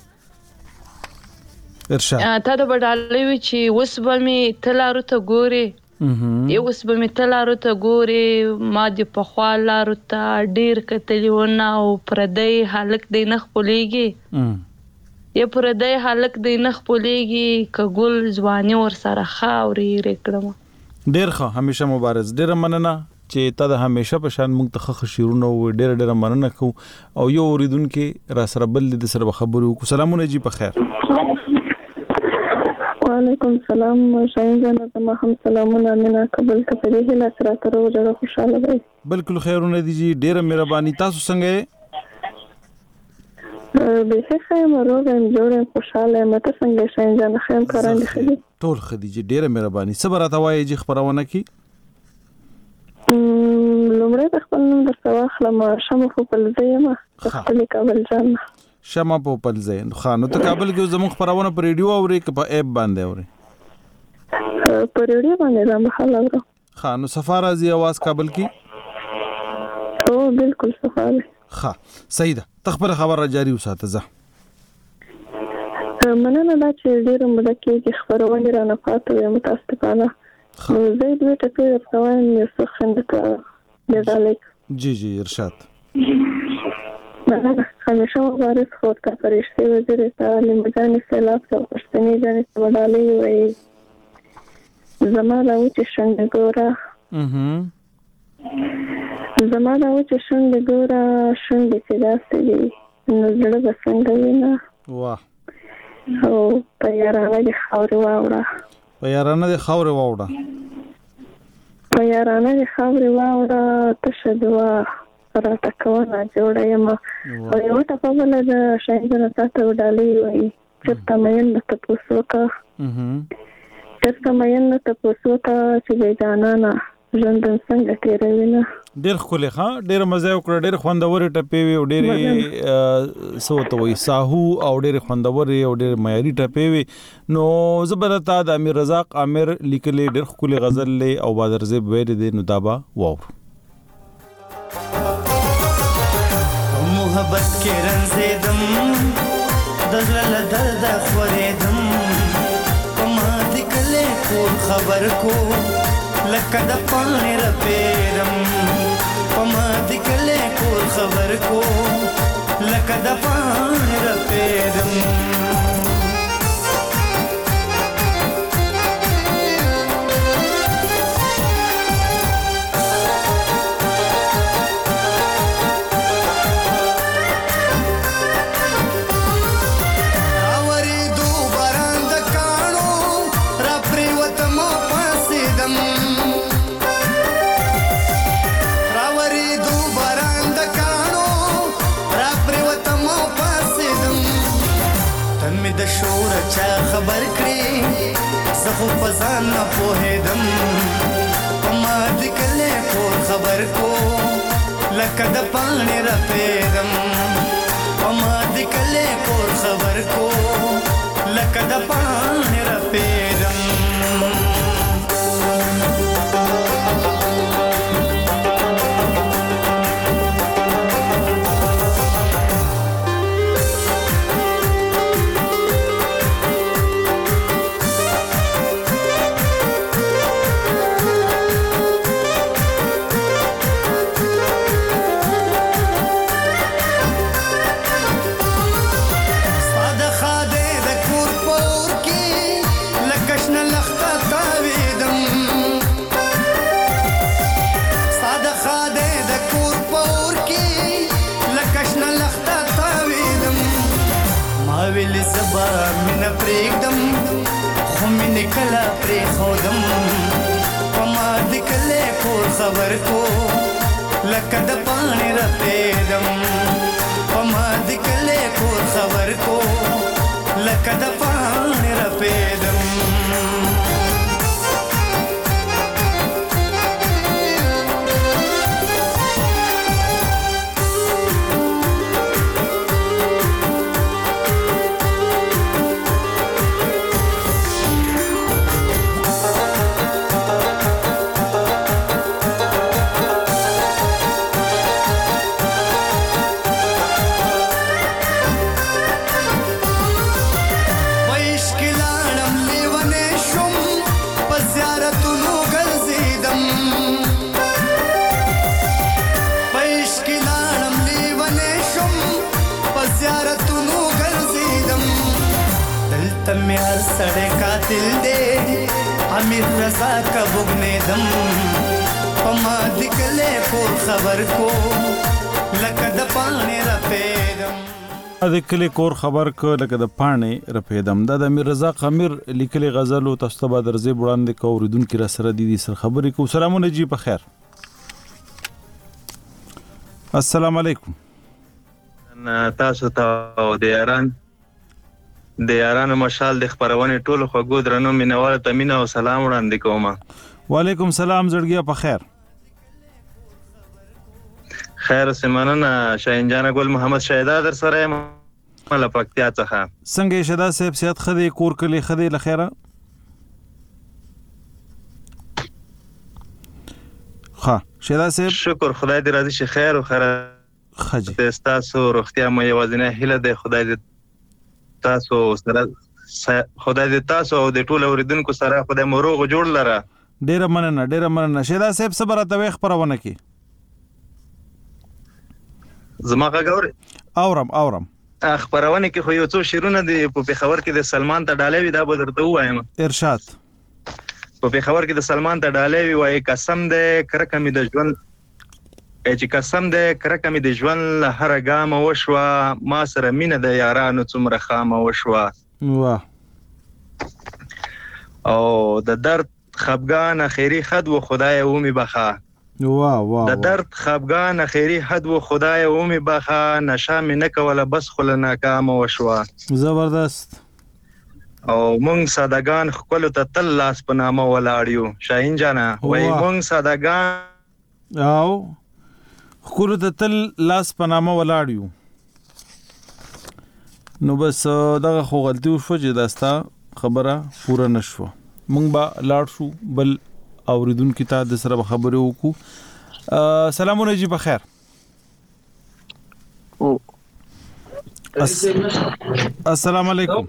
[SPEAKER 1] ارشاد.
[SPEAKER 16] تا د بډالۍ وي چې اوس به مې ته لارو ته ګورې، اوس به مې ته لارو ته ګورې، ما د پخوا لارو ته ډېر کتلي ونه او پردی هلک دی نه خپلېږي، یا پردی هلک دی نه خپلېږي، که ګل ځواني ورسره خاورې ایرې کړمه.
[SPEAKER 1] ډېر ښه. همیشه مبارز. ډېره مننه چې تا د همیشه په شان موږ ته ښه شعرونه ووایي. ډېره ډېره مننه کوو. او یو اورېدونکی را سره بل دی، د سره به خبرې وکړو. سلامونه جي په خیر.
[SPEAKER 17] وعلیکم سلام. شاهین جانه زما هم سلامونه. مینه قبول که په دې هیله سره تر وجه خوشحاله وئ.
[SPEAKER 1] بالکل خیرونه دي جي. ډېره مهرباني. تاسو څنګه یې؟
[SPEAKER 17] بیخي ښه یم، روغ یم، جوړ یم، خوشحاله یم. ته څنګه یې شاهین جانه؟ ښه یم، کاران دې ښه دي؟
[SPEAKER 1] ټول ښه دي جي. ډېره مهرباني. څه به راته وایې جي خپرونه کې؟
[SPEAKER 17] لومړی د خپل نوم درته واخلم. شمع پوپلزی یم، د خپلې کابل جان.
[SPEAKER 1] شمع پوپلزی. ښه. نو ته کابل کې زموږ خپرونه په ریډیو اورې که په ایپ باندې اورې؟
[SPEAKER 17] په ریډیو باندې دا مهال اورم.
[SPEAKER 1] ښه. نو صفا راځي اواز کابل
[SPEAKER 17] کې؟ او بالکل صفا دی.
[SPEAKER 1] ښه صحیح ده. ته خپله خبره جاري وساته. زه
[SPEAKER 17] مننه دا چې ډېره موده کېږي خپرونې رانه پاتې وې متاسفانه. نو زه یې دوې ټپې درته وایم یو څه خندقه د ډالۍ.
[SPEAKER 1] جي جي ارشاد.
[SPEAKER 17] مننه. همیشه مبارز خود که فرشته وزیر تعلیم جانی سیلاب که پشتنی جانی سمدالی وی زما دا وچه شنگ گورا زما دا وچه شنگ گورا شنگ چی داستی دی نزده بسنگ وینا او پیارانه دی خاوری واوڑا
[SPEAKER 1] پیارانه دی خاوری واوڑا
[SPEAKER 17] پیارانه دی خاوری واوڑا تشدوا راته کوه جوړه یم. او یو ټپه بله د شاهین جانه تا ته ډالۍ وایي. چېرته مین نه تپوس وکړه، چېرته مین نه تپوس وکړه چې بې جانانه ژوندون څنګه تېروینه.
[SPEAKER 1] ډېر ښکلې. ښه ډېره مزه یې وکړه. ډېرې خوندورې ټپې وې او ډېرې څه ورته وایي ساهو او ډېرې خوندورې او ډېرې معیاري ټپې وې. نو زه به درته د امیر رزاق عامر لیکلې ډېر ښکلې غزل دی او بادرزیب ویلې دی. نو دا به واورو.
[SPEAKER 13] محبت کې رنځېدم، د زړه له درده خورېدم، په ما دې کلی کور خبر کو لکه د پاڼې رپېدم، په ما دې کلی کور خبر کو لکه د پاڼې رپېدم. چا خبر کړي زه خو په ځان نه پوهېدم، په ما دې کلی کور خبر کو لکه د پاڼې رپېدم، په ما دې کلی کور خبر کو لکه د پاڼې رپېدم. ویل زبا مینه پرېږدم خو مینې کله پرېښودم په ما د کلی کور خبر کو لکه د پاڼې رپېدم په ما د کلی کور خبر کو لکه د پاڼې رپېدم مې هر سړی قاتل دی امیر رضا کا بوګنېدم په ما د کلی کور خبر کو لکه د پاڼې رپېدم
[SPEAKER 1] د کلی کور خبر کو لکه د پاڼې رپېدم دا د امیر رضا امیر لیکلي غزل او تاسو ته به درځي وړاندې کو اوریدونکي را سره دي سر خبرې کو سلامونه جی په خیر السلام علیکم
[SPEAKER 18] تاسو ته او د یاران د یارانو مشال د خبرونه ټولو خوګو درنو مینوال ته مینا او سلام وړاندې کوم
[SPEAKER 1] وعلیکم سلام زړګیا په خیر
[SPEAKER 18] خیر سمانه شاهین جان ګل محمد شهدا در سره مل پکتیا څخه
[SPEAKER 1] څنګه شهدا صاحب صحت خدي کور کلی خدي لخيره ها شهدا صاحب
[SPEAKER 18] شکر خدای دې راضي شي خیر او خیر
[SPEAKER 1] خجي
[SPEAKER 18] تاسو روغتیا مو یوازینه هیله ده خدای دې تاسو سره خدای دې تاسو او د ټولو اوریدونکو سره خدای مو روغ جوړ لره
[SPEAKER 1] ډیره مننه ډیره مننه شهدا صاحب صبر ته خبرونه کی
[SPEAKER 18] زما غوړ
[SPEAKER 1] اورم اورم
[SPEAKER 18] خبرونه کې خو یو څو شیرونه دي په پیښور کې د سلمان ته ډالې وی دا به درته وایم
[SPEAKER 1] ارشاد
[SPEAKER 18] په پیښور کې د سلمان ته ډالې وی وای قسم دې کرکه مې د ژوند چې قسم دې کرکه مې د ژوند له هر ګام وشوه ما سره مینه د یارانو څومره خامه وشوه
[SPEAKER 1] واه
[SPEAKER 18] او د درد خفګان اخیری خد و خدای اومي بخا
[SPEAKER 1] واه واه
[SPEAKER 18] د درد خفګان اخیری حد و خدای اومي بخا نشه مې نه کوله بس خل ناکامه وشوه
[SPEAKER 1] زبردست
[SPEAKER 18] او مونږ سادهګان خپل ته تل لاس په نامه ولاړیو شاهین جانا وای مونږ سادهګان
[SPEAKER 1] او خپل ته تل لاس په نامه ولاړیو نو بس دغه خو غلطي وشو چې داستا خبره پوره نشو مونږ با لاړ شو بل اوریدونکو ته د سره خبرې وکړو سلامونه جی بخیر السلام علیکم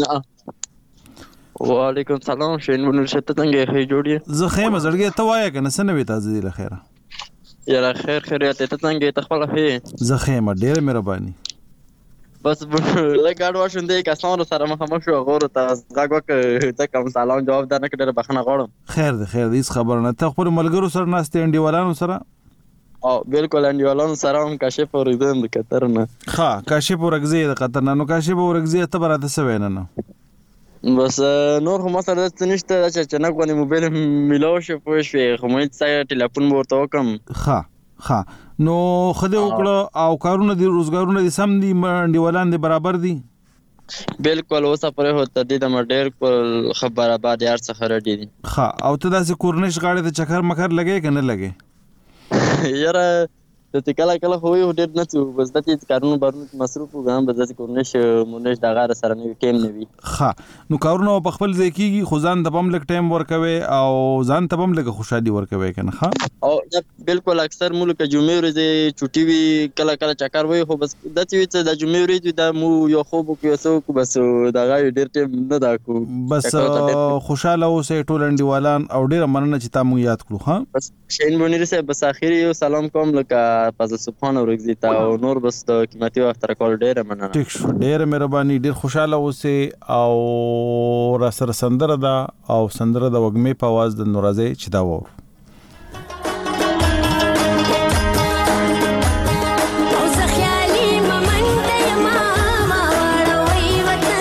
[SPEAKER 19] وعلیکم سلام شین ونور شته څنګه هي جوړی
[SPEAKER 1] زه خیمه زړګي ته وایې کنه سنوي تاسو دی لخيره
[SPEAKER 19] یاره خیر خیریت ته څنګه ته خپل هي
[SPEAKER 1] زه خیمه ډېر مهرباني
[SPEAKER 19] بس لګاډ واشندې کسانو سره مخامخ شو غوړ ته غاګوک ته کوم سلام جواب درنه کړه بخنه غوړم
[SPEAKER 1] خیر ده خیر دې خبر نه ته خپل ملګرو سره ناشته انډیوالانو سره
[SPEAKER 19] او بالکل انډیوالانو سره هم کاشف اوریدم د قطر نه
[SPEAKER 1] ها کاشف ورغزي د قطر نه نو کاشف ورغزي ته براته سوینه نه
[SPEAKER 19] بس نور هم سره د نشته چې نه غوړي موبایل ملو شو پوه شو خو مې ځای ټلیفون ورته وکم
[SPEAKER 1] ها ها نو خدای وکړه او کارونه دي روزګارونه دي سم دي منډیوالان دي برابر دي
[SPEAKER 19] بالکل اوسه پرې هوته دي د مډیر کول خبر آباد یار څخه رډي دي
[SPEAKER 1] ها او ته داسې کورنش غاړه ته چکر مکر لګي کنه لګي
[SPEAKER 19] یاره د کله کله خو یو ډېر نه څه بس د دې کارونو باندې مصروف وګام بس د کورنش مونږ د غار سره نه کېم نه وي
[SPEAKER 1] ها نو کارونه په خپل ځای کېږي خو ځان د بم لک ټایم ورکوي او ځان ته بم لک خوشحالي ورکوي کنه ها
[SPEAKER 19] او بالکل اکثر ملک جمعې ورځې چټي وي کله کله چکر وي خو بس د دې د جمعې ورځې د مو یو خوب کې سو کو بس د غاړي ډېر ټیم نه دا کو
[SPEAKER 1] بس خوشاله اوسې ټول انډیوالان او ډېر مننه چې تاسو یاد کړو ها
[SPEAKER 19] بس شین بونیر صاحب بس اخیری یو سلام کوم لکه فضل سبحان ورغزي تا او نور بس د قیمتي وخت را کول ډېر مننه
[SPEAKER 1] ټیک شو ډېر مهرباني ډېر خوشاله اوسې او را سره سندره ده او سندره د وګمې په आवाज د نورازي چې دا وو
[SPEAKER 9] او زخیالي ممن ته ما ما وړوي وطن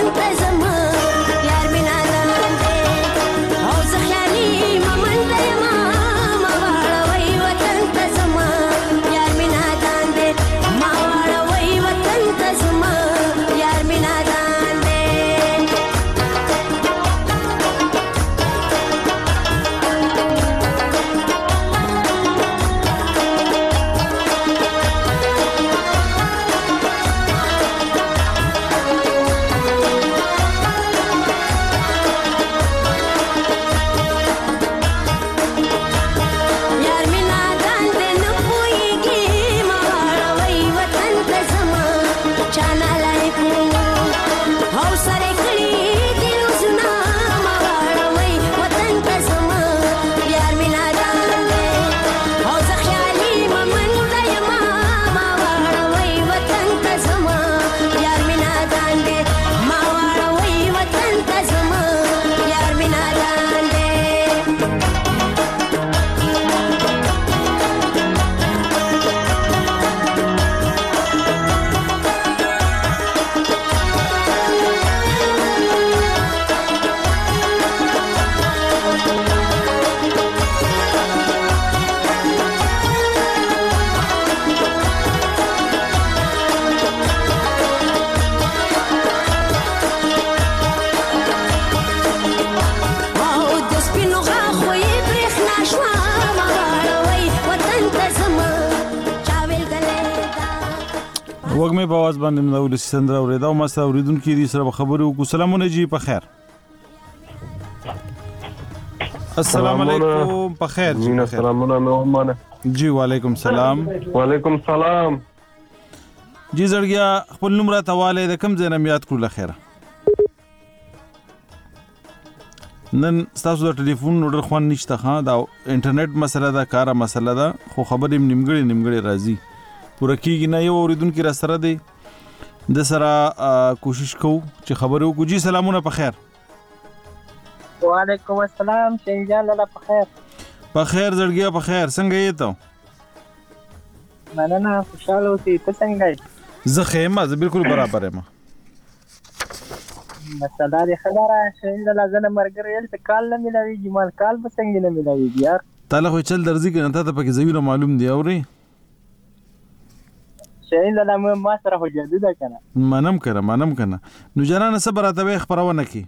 [SPEAKER 1] وګمې په आवाज باندې د ولسی سندره اوریدا او ما سره اوریدونکو دي سره خبرو کو سلامونه جی په خیر السلام علیکم په خیر جی
[SPEAKER 20] مینا سلامونه نو مانه
[SPEAKER 1] جی وعلیکم سلام
[SPEAKER 20] وعلیکم سلام
[SPEAKER 1] جی زړګیا خپل نوم را تواله د کم ځای نه یاد کړل خیره نن تاسو د ټلیفون نوډر خوان نشته ها دا انټرنیټ مسله دا کارا مسله دا خو خبرې نیمګړې نیمګړې راځي پوره کیږي نه یو اوریدونکو را سره دی د سره کوشش کوو چې خبرو کو جی سلامونه په خیر
[SPEAKER 21] وعلیکم السلام شینجان لاله په خیر
[SPEAKER 1] په خیر زړګیا په خیر څنګه یې ته
[SPEAKER 21] مننه خوشاله اوسې ته څنګه یې
[SPEAKER 1] زه خیمه زه بالکل برابر یم
[SPEAKER 21] مسله دې خبره شینجان لاله زنه مرګ ریل ته کال نه ملاویږي مال کال به څنګه نه ملاویږي یار
[SPEAKER 1] تعالی خو چل درځي کنه ته پکې زوینه معلوم دی اوري
[SPEAKER 21] شینجان لاله ما سره هو جادو ده کنه
[SPEAKER 1] منم کنه منم کنه نو جنانه صبر ته خبرونه کی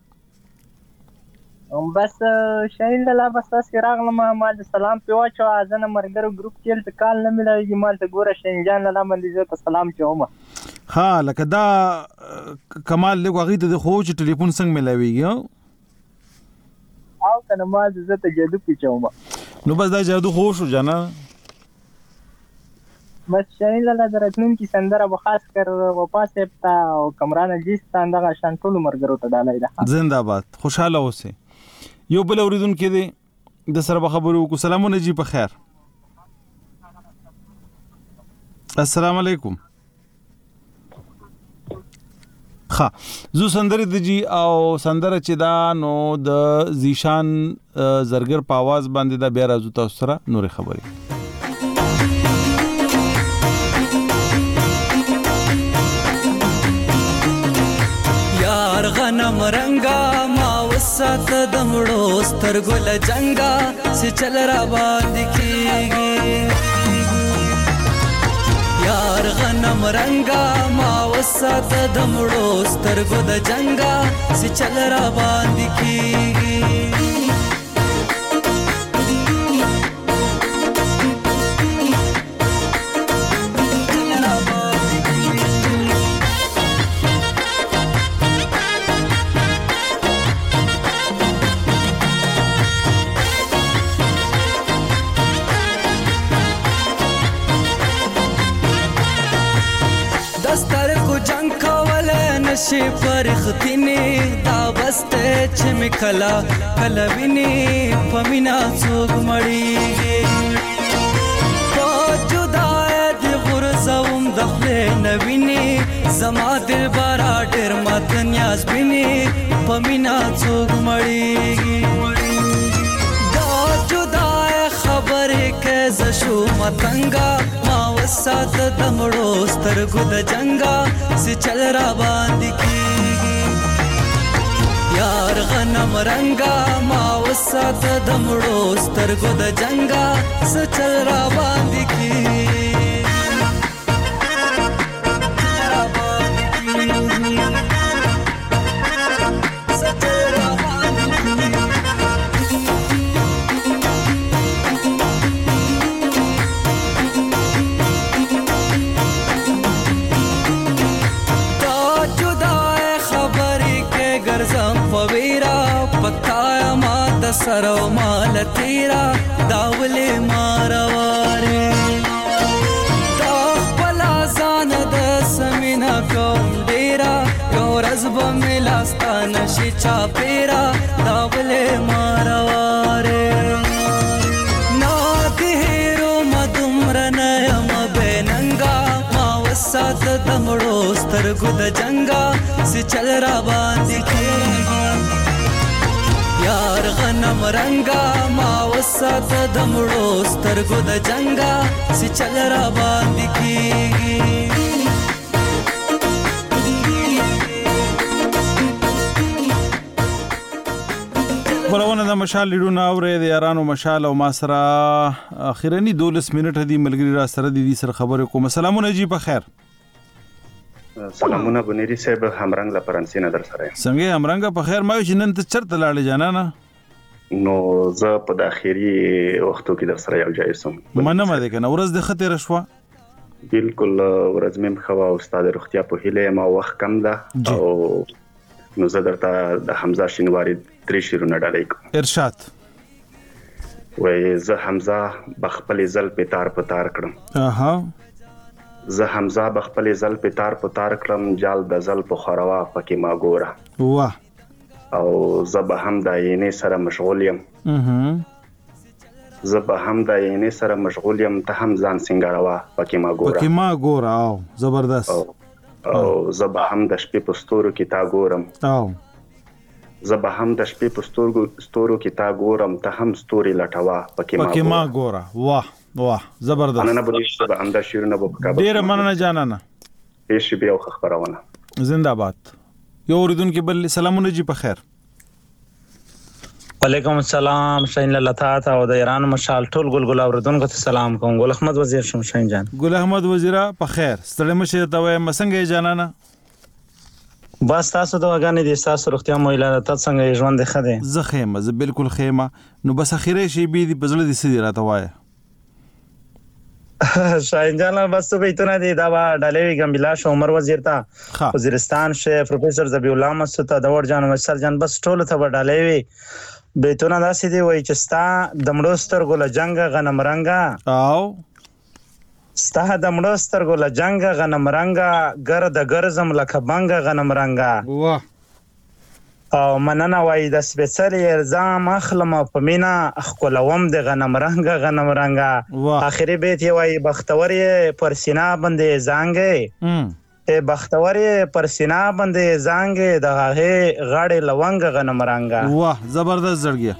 [SPEAKER 21] ام بس شاین لا بس تاسو راغلم ما د سلام په واچو ازنه مرګرو ګروپ کې ته کال نه ملایږي مال ته ګوره شینجان لا باندې زه ته سلام چوم
[SPEAKER 1] ها لکه دا کمال له غوغې ته خو چې ټلیفون څنګه ملاويږي
[SPEAKER 21] او کنه ما زه ته جادو پچوم
[SPEAKER 1] نو بس دا جادو خو شو جنا
[SPEAKER 21] بس شاین لا درتون کی سندره به خاص کر و پاسه تا او کمران جیستان دغه شان ټول مرګرو ته ډالای ده
[SPEAKER 1] زنده‌باد خوشاله اوسه یو بل اوریدونکو دی د سره خبرو کو سلامونه جی په خیر السلام علیکم ها زو سندره د جی او سندره چې دا نو د زیشان زرګر په आवाज باندې دا بیا راځو تاسو سره نور خبري
[SPEAKER 6] یار غنم رنگا ما وسات دمړو سترګو لجنګا سي چل را باندې کیږي یار غنم رنگا ما وسات دمړو سترګو د جنګا سي چل را باندې کیږي نشي فرختني دا بسته چې مکلا کلویني پمینا څوک مړیږي په جدای د غرزوم د خپل نویني زما دل بارا ډېر مات نیاز بیني پمینا څوک مړیږي دا جدای خبرې کې ز شو متنګا ما وسات دمړو سترګو د جنګا سي چل را باندې کیږي یار غنم رنگا ما وسات دمړو سترګو د جنګا سي چل را باندې کیږي سرو مال تیرا داولې مارواره دا خپل ځان د سمینا کوم ډیرا یو رزب ملاستان شي چا پیرا داولې مارواره نا دهرو مدمر نیم بننګا ما وسات دمړو سترګو د جنګا سي چل را باندې کیږي یار غنم رنگا ما وسات دمړو سترګو د جنګا سي چل را باندې کیږي
[SPEAKER 1] برونه د مشال لیډونه اورې د یارانو مشال او ما سره اخیرنی دولس منټه دی ملګری را سره د دې سره خبرې کوم سلامونه جی په خیر
[SPEAKER 22] سلامونه بنيري صاحب همرنګ لا فرانسې نه در سره
[SPEAKER 1] څنګه همرنګ په خیر ما چې نن ته چرته لاړې جانانه
[SPEAKER 22] نو زه په داخلي وختو کې در سره یو ځای سم
[SPEAKER 1] مننه ده کنه ورځ د خطر شوا
[SPEAKER 22] بالکل ورځ مې ښه وه او ستا د روغتیا په هیله یم او وخت کم ده او نو زه درته د حمزه شینواري درې شعرونه ډالۍ کوم.
[SPEAKER 1] ارشاد.
[SPEAKER 22] وایي زه حمزه به خپلې زلفې تار په تار کړم.
[SPEAKER 1] اها.
[SPEAKER 22] زه حمزه به خپلې زلفې تار په تار کړم، جال د زلفو خوروا پکې ما ګوره.
[SPEAKER 1] واه.
[SPEAKER 22] او زه به هم د عینې سره مشغول یم. زه به هم د عینې سره مشغول یم، ته هم ځان سینګاروه پکې ما ګوره.
[SPEAKER 1] پکې ما ګوره. او زبردست.
[SPEAKER 22] او زه به هم د شپې په ستورو کې تا ګورم.
[SPEAKER 1] او
[SPEAKER 22] زه به هم د شپې په ستورو ستورو کې تا ګورم، ته هم ستوري لټوه پکې ما ګوره.
[SPEAKER 1] پکې ما ګوره. واه واه زبردست.
[SPEAKER 22] مننه به به همدا شعرونه به پکا.
[SPEAKER 1] ډیره مننه جانانه.
[SPEAKER 22] هیڅ بیا خو خبرونه.
[SPEAKER 1] زنده باد. یو اوریدونکو بل سلامونه جی په خیر.
[SPEAKER 2] وعلیکم السلام شاین لتا تا او د ایران مشال ټول ګل ګل اوردونکو ته سلام کوم. ګل احمد وزیر شم شاین جان.
[SPEAKER 1] ګل احمد وزیره په خیر. ستړي مشه ته وایم څنګه جانانه؟
[SPEAKER 2] بس تاسو د وګانې د تاسو روغتیا مو اله ته څنګه ژوند ښه دی؟
[SPEAKER 1] زه خیمه زه بالکل خیمه. نو بس اخیری شی بي دی بزړه دي سړي راته وایي.
[SPEAKER 2] شاین جان بس ته بیتونه دی دا ډالې ګمبلاش عمر وزیر ته وزیرستان شه پروفیسور ذبیح الله مسعود ته دور جان وسر جان بس ټول ته ډالې وي بیتونه داسې دی وای چې ستا د مړو سترګو له جنګ غنم رنګا
[SPEAKER 1] او
[SPEAKER 2] ستا د مړو سترګو له جنګ غنم رنګا ګرد ګرزم لکه بنګ غنم رنګا.
[SPEAKER 1] واه.
[SPEAKER 2] او مننه وای د سپیڅلې الزام اخلم په مینا خپلوم د غنم رنګ غنم رنګا. اخري بیت وای بختور پر سینا باندې زانګې ته بختور پر سینا باندې زانګې د هغه غاړې لونګ غنم رنګا.
[SPEAKER 1] واه زبردست زړګي.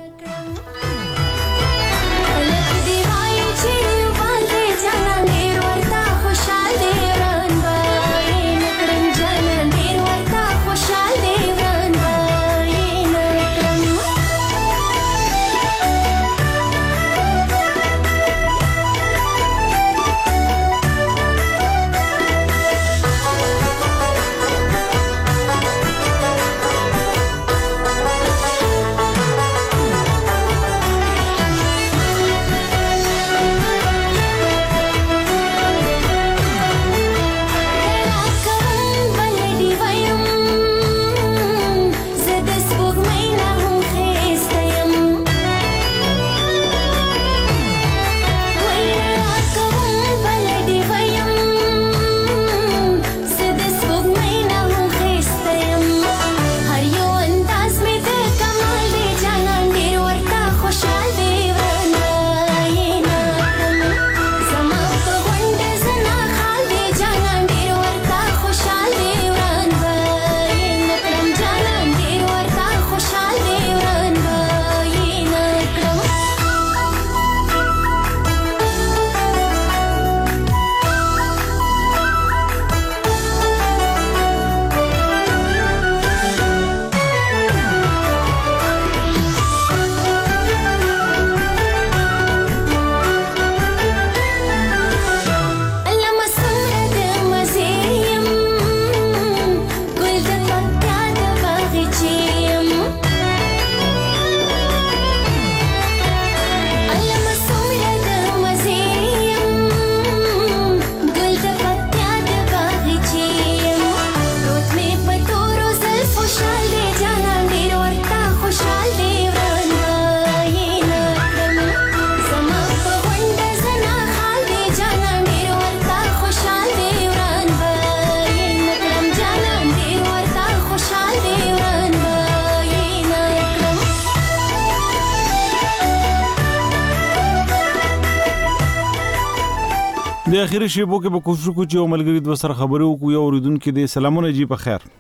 [SPEAKER 1] د اخیری شیبو کې به کوشش وکړو چې ملګری د سره خبرو کو یو اوریدونکو دې سلامونه جی په خیر.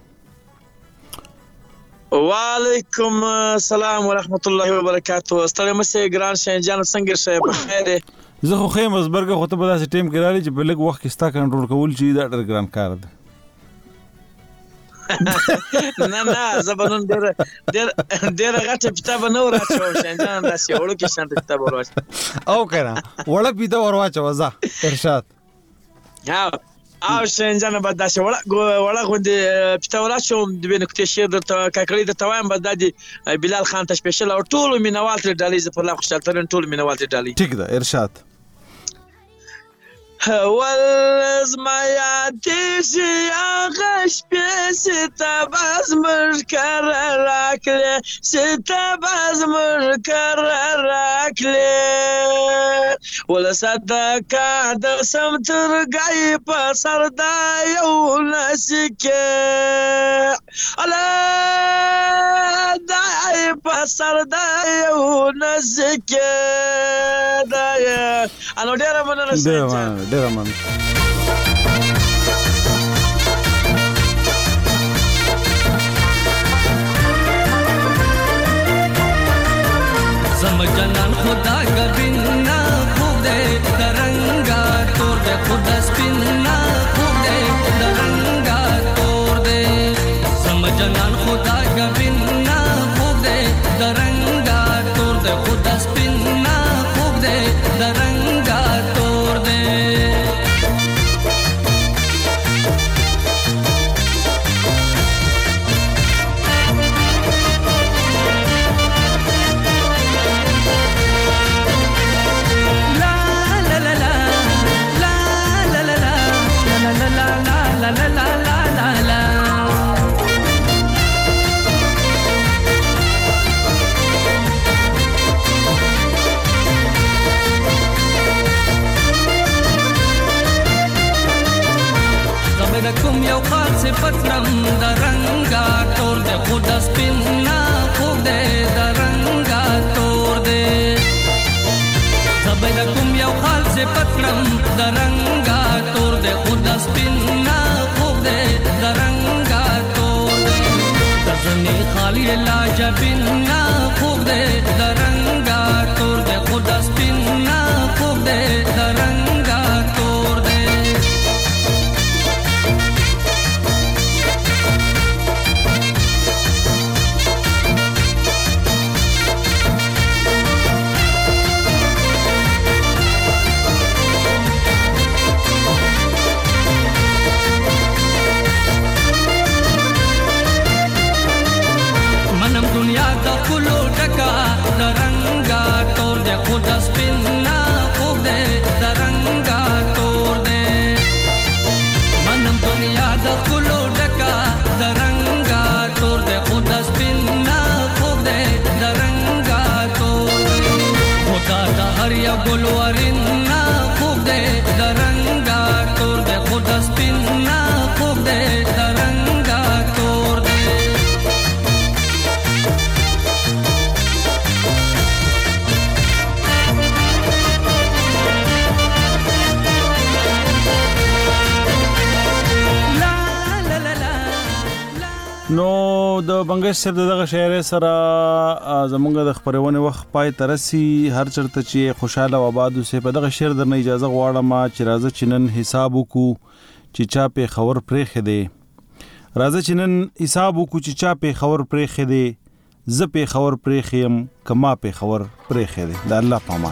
[SPEAKER 3] وعلیکم السلام ورحمت الله وبرکاته. ستړي مشه ګران شینجان څنګه شه په خیر؟
[SPEAKER 1] زه خو خیم ازبرګه خو ته په داسې ټیم کې راځي چې په لږ وخت کې ستا کنټرول کول چې دا ډېر ګران کار دی.
[SPEAKER 3] نه نه زبانون ډېر ډېر ډېر غټه کتاب نه وراچو شینجان داسې وړو کې شانت کتاب وراچو
[SPEAKER 1] او کنه وړه پیته ورواچو وزا ارشاد.
[SPEAKER 3] ها او شینجان به داسې وړه وړه غوندې پیته وراچو د بینه کته شیر د کاکړي د توام به دادي بلال خان ته سپیشل او ټول مینوال تر ډالۍ ز په لا خوشاله ترن ټول مینوال تر ډالۍ.
[SPEAKER 1] ټیک ده ارشاد.
[SPEAKER 3] ولزما یادېږي هغه شپې چې ته به زموږ کره راکړې چې ته به زموږ کره راکړې وله صدقه د سم ترګی په سر دا یو نسکې اله دا په سر دا یو نسکې دا انو ډېره مننه
[SPEAKER 1] ډېره مننه ډېره مننه
[SPEAKER 6] زم جنان خدا گبینا خوب دے درنگا تور دے خدا سپینا خوب دے درنگا تور دے زم جنان خدا گبینا خوب دے درنگا تور دے خدا سپینا خوب دے درنگا تور دے کوم یو خاص پترم درنګا تور دے خدا سپینا خوب دے درنګا تور دے زبر کوم یو خاص پترم درنګا تور دے خدا سپینا خوب دے درنګا تور دے تزنی خالی لا جبینا خوب دے درنګا تور دے خدا سپینا خوب دے درنګا تور دے دنیا دا کلو ڈکا درنگا تور دے خدا سپینا خوب دے درنگا تور دے منم دنیا دا کلو ڈکا درنگا تور دے خدا سپینا خوب دے درنگا تور دے خدا دا ہر یا گلوارنا خوب دے درنگا تور دے خدا سپینا خوب دے درنگا تور دے
[SPEAKER 1] نو د بنگش صاحب دغه شعر سره زمونږ د خبرونه وخت پای ترسي هر چرته چې خوشاله و آباد اوسه په دغه شعر درنه اجازه غواړم چې راځه چنن حساب وکړو چې چا په خبر پرې خده راځه چنن حساب وکړو چې چا په خبر پرې خده ز په خبر پرې خیم کما په خبر پرې خده د الله پامان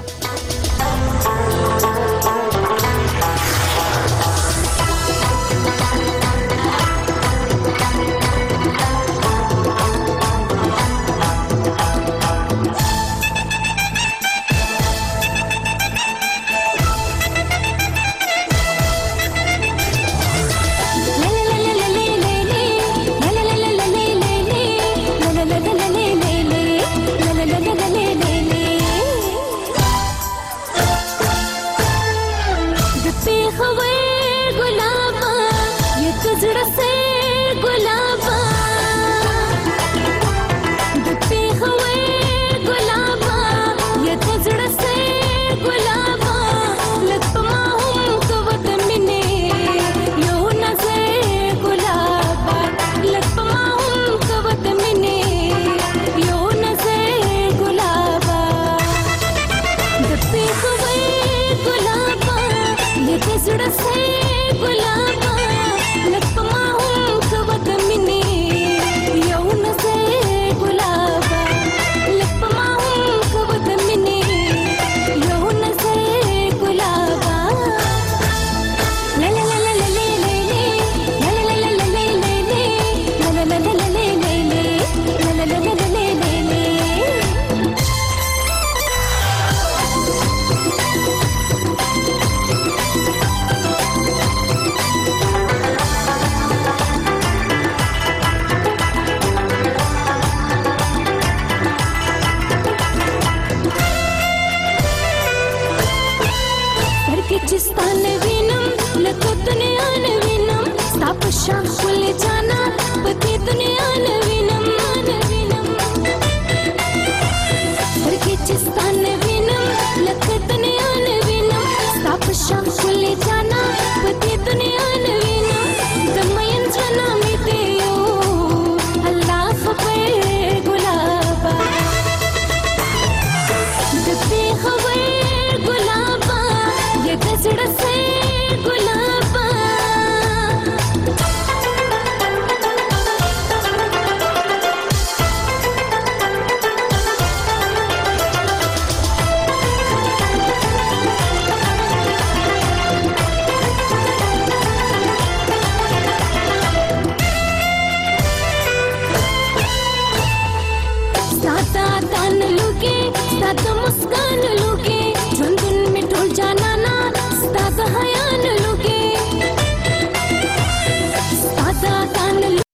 [SPEAKER 9] مسکان